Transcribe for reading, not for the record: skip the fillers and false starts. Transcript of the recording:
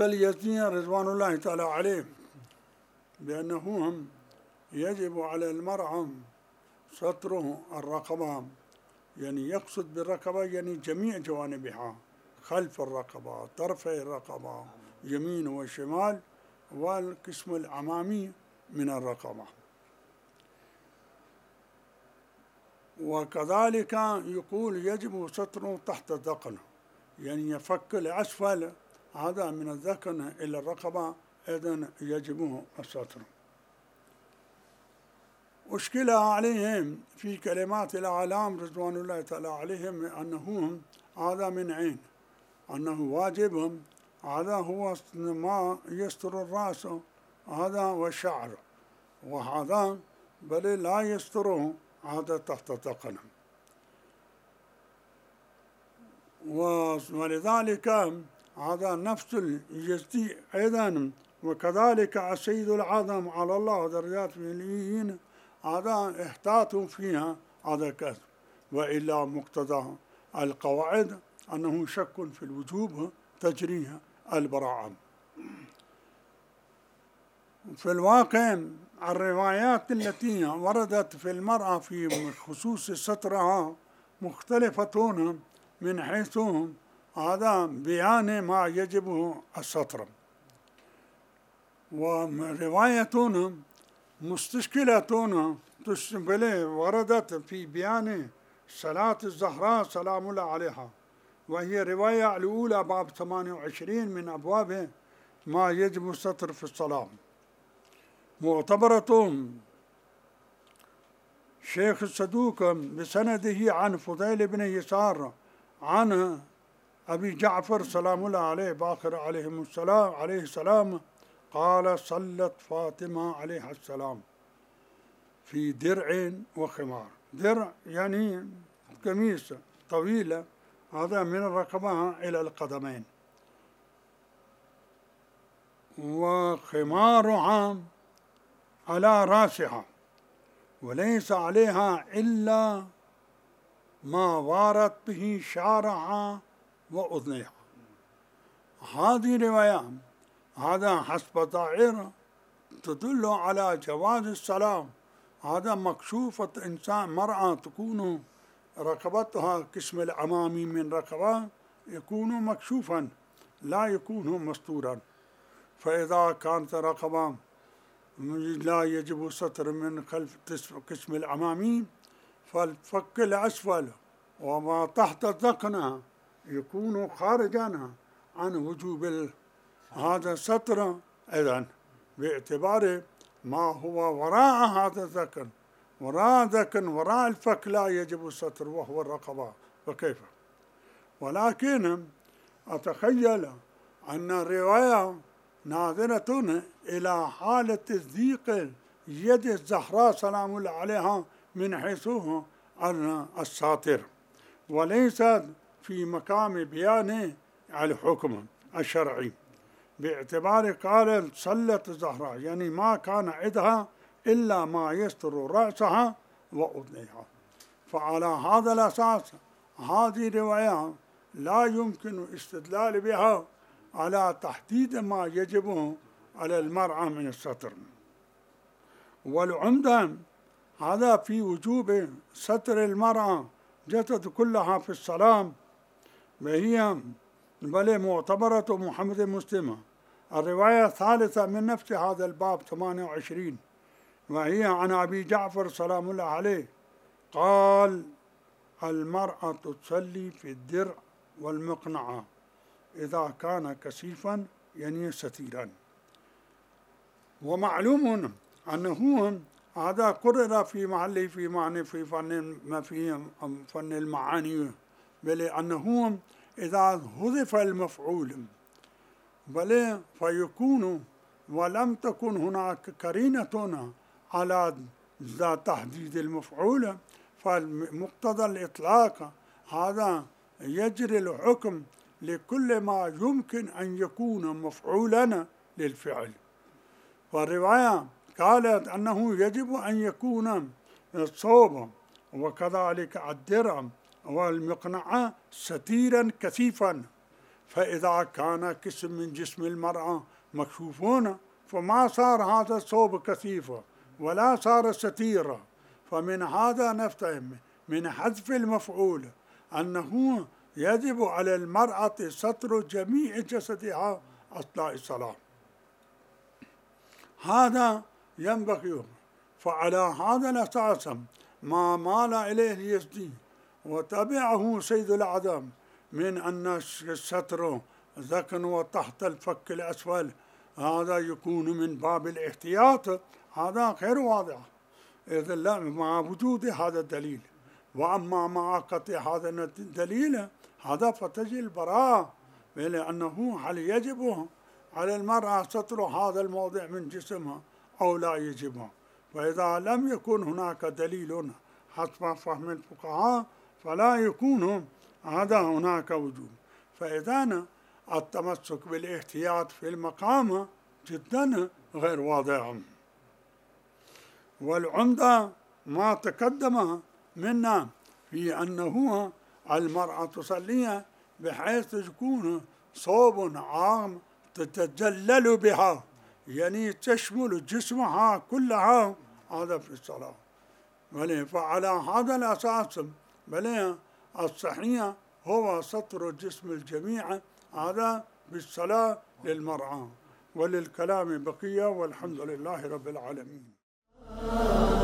اليزدي رضوان الله تعالى عليه بأنه يجب على المرأة ستر الرقبة، يعني يقصد بالرقبة يعني جميع جوانبها، خلف الرقبة، طرفي الرقبة، يمين وشمال، والقسم الأمامي من الرقبة. وكذلك يقول يجب ستره تحت الذقن، يعني يفك الأسفل هذا من الذقن إلى الرقبة، إذن يجب الستر. أشكل عليهم في كلمات الأعلام رضوان الله تعالى عليهم أنه هذا من عين، أنه واجب، هذا هو ما يستر الرأس هذا والشعر، وهذا بل لا يستره هذا تحت الذقن. ولذلك هذا نفس اليزدي أيضا، وكذلك السيد العظم على الله درجات العليين هذا احتاطوا فيها هذا كذب، وإلا مقتضى القواعد أنه شك في الوجوب تجريها البراءة. في الواقع الروايات التي وردت في المرأة في خصوص سترها مختلفة من حيث هذا بيان ما يجب الستر، ورواية مستشكلة وردت في بيان صلاة الزهراء سلام الله عليها، وهي رواية الأولى باب 28 من أبواب ما يجب الستر في الصلاة، معتبرة شيخ الصدوق بسنده عن فضيل بن يسار عن أبي جعفر سلام الله عليه باقر عليه السلام قال صلت فاطمة عليه السلام في درع وخمار. درع يعني قميص طويلة هذا من الرقبة إلى القدمين، وخمارها على رأسها وليس عليها إلا ما وارت به شعرها وأذنها. هذه رواية هذا حسب ظاهرة تدل على جواز الصلاة، هذا مكشوفة إنسان مرأة تكون رقبتها القسم الأمامي من رقبة يكون مكشوفا لا يكون مستورا، فإذا كانت رقبة لا يجب ستر من خلف القسم الأمامي، فالفك الأسفل وما تحت الذقن يكون خارجا عن وجوب هذا الستر، إذن باعتبار ما هو وراء هذا الذقن، وراء الفك لا يجب الستر وهو الرقبة، فكيف؟ ولكن أتخيل أن الرواية ناظرة إلى حالة تصديق يد الزهراء سلام الله عليها من حيث الساتر، وليست في مقام بيان الحكم الشرعي، باعتبار قال صلت الزهراء يعني ما كان عندها إلا ما يستر رأسها وأذنها. فعلى هذا الأساس هذه الرواية لا يمكن استدلال بها على تحديد ما يجب على المرأة من الستر. والعمدة هذا في وجوب ستر المرأة جسد كلها في الصلاة، وهي بل معتبرة محمد مسلمة. الرواية الثالثة من نفس هذا الباب 28 وهي عن أبي جعفر سلام الله عليه قال المرأة تصلي في الدرع والمقنعة إذا كان كثيفا يعني ستيرا. ومعلوم أنه هذا قرر في محله في معنى في فن المعاني، بل أنه إذا حذف المفعول بل فيكون ولم تكن هناك قرينة على تحديد المفعول، فمقتضى الإطلاق هذا يجري الحكم لكل ما يمكن أن يكون مفعولا للفعل. والرواية قالت أنه يجب أن يكون الصوب وكذلك الدرع والمقنعة ستيرا كثيفا، فإذا كان قسم من جسم المرأة مكشوفون فما صار هذا الثوب كثيفا ولا صار ستيرا. فمن هذا نفتهم من حذف المفعول أنه يجب على المرأة ستر جميع جسدها أثناء الصلاة. هذا ينبغي. فعلى هذا الأساس ما مال إليه اليزدي وتبعه سيد الأعدام من أن الستر ذكن وتحت الفك الأسفل هذا يكون من باب الاحتياط، هذا غير واضح إذا لا مع وجود هذا الدليل. وأما مع قطع هذا الدليل هذا فتجي البراءة، لأنه هل يجب على المرأة ستر هذا الموضع من جسمها أو لا يجب؟ فإذا لم يكن هناك دليل حسب فهم الفقهاء فلا يكون هذا هناك وجوب. فإذا التمسك بالاحتياط في المقام جدا غير واضح. والعمدة ما تقدم منا في أنه المرأة تصلي بحيث يكون صوب عام تتجلل بها، يعني تشمل جسمها كلها، هذا في الصلاة. فعلى هذا الأساس الصحيح هو ستر الجسم الجميع، هذا بالصلاة للمرأة. وللكلام بقية، والحمد لله رب العالمين.